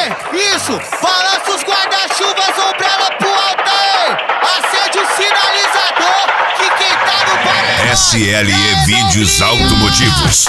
Isso, balança os guarda-chuvas, ombrelas pro alto aí. Acende o sinalizador, que quem tá no bar é SLE Vídeos Automotivos.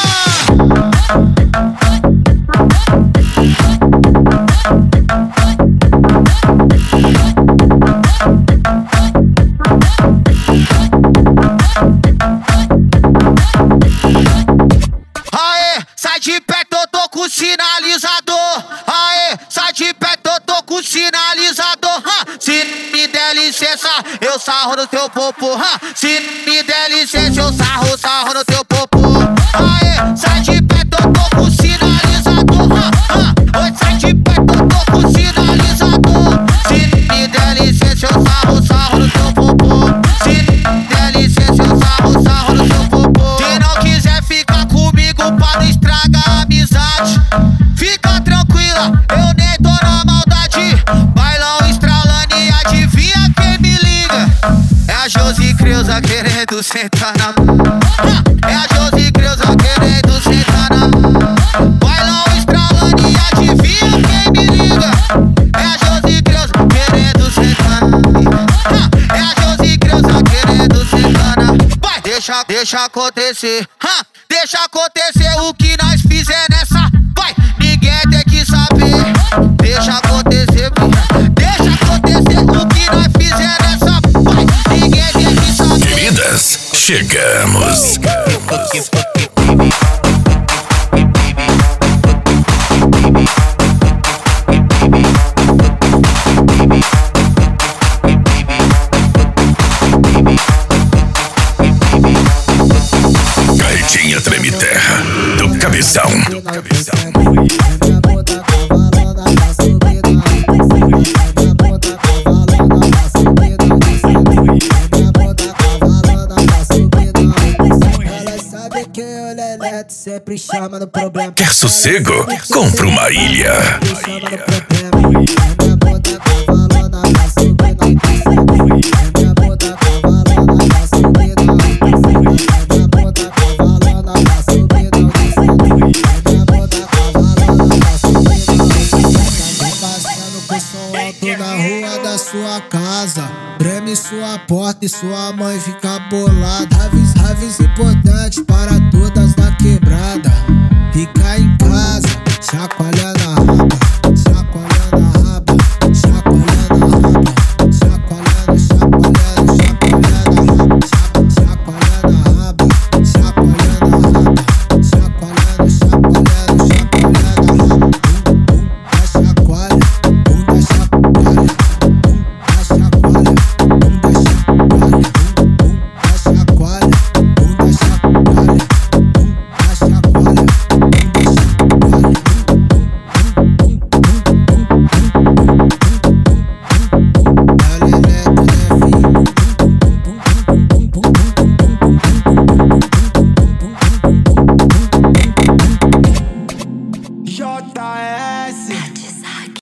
Aê, sai de perto, eu tô com sinalizador. Aê, sai de perto, eu tô com sinalizador. Se me der licença, eu sarro no teu popô. Se me der licença, eu sarro no teu popô. Aê, sai de perto, eu tô com sinalizador. Oi, sai de perto, eu tô com sinalizador. Se me der licença, eu sarro no teu popô. Se me der licença, eu sarro no teu popô. Se não quiser ficar comigo pra não estragar a amizade, fica tranquila, eu nem tô na maldade. Bailão estralando e adivinha quem me liga? É a Josi Creuza querendo sentar na mão. É a Josi Creuza querendo sentar na mão. Bailão estralando e adivinha quem me liga? É a Josi Creuza querendo sentar na mão. É a Josi Creuza querendo sentar na mão. Vai, deixa acontecer. Deixa acontecer o que nós fizer nessa. Vai, ninguém tem que saber. Deixa acontecer, deixa acontecer o que nós fizer nessa. Vai, ninguém tem que saber. Queridas, chegamos. Carretinha treme terra do cabeção. Sempre chama no problema. Quer sossego? Compra uma ilha. Na rua da sua casa, treme sua porta e sua mãe fica bolada. Aves importantes para todas da quebrada. Fica em casa, chacoalha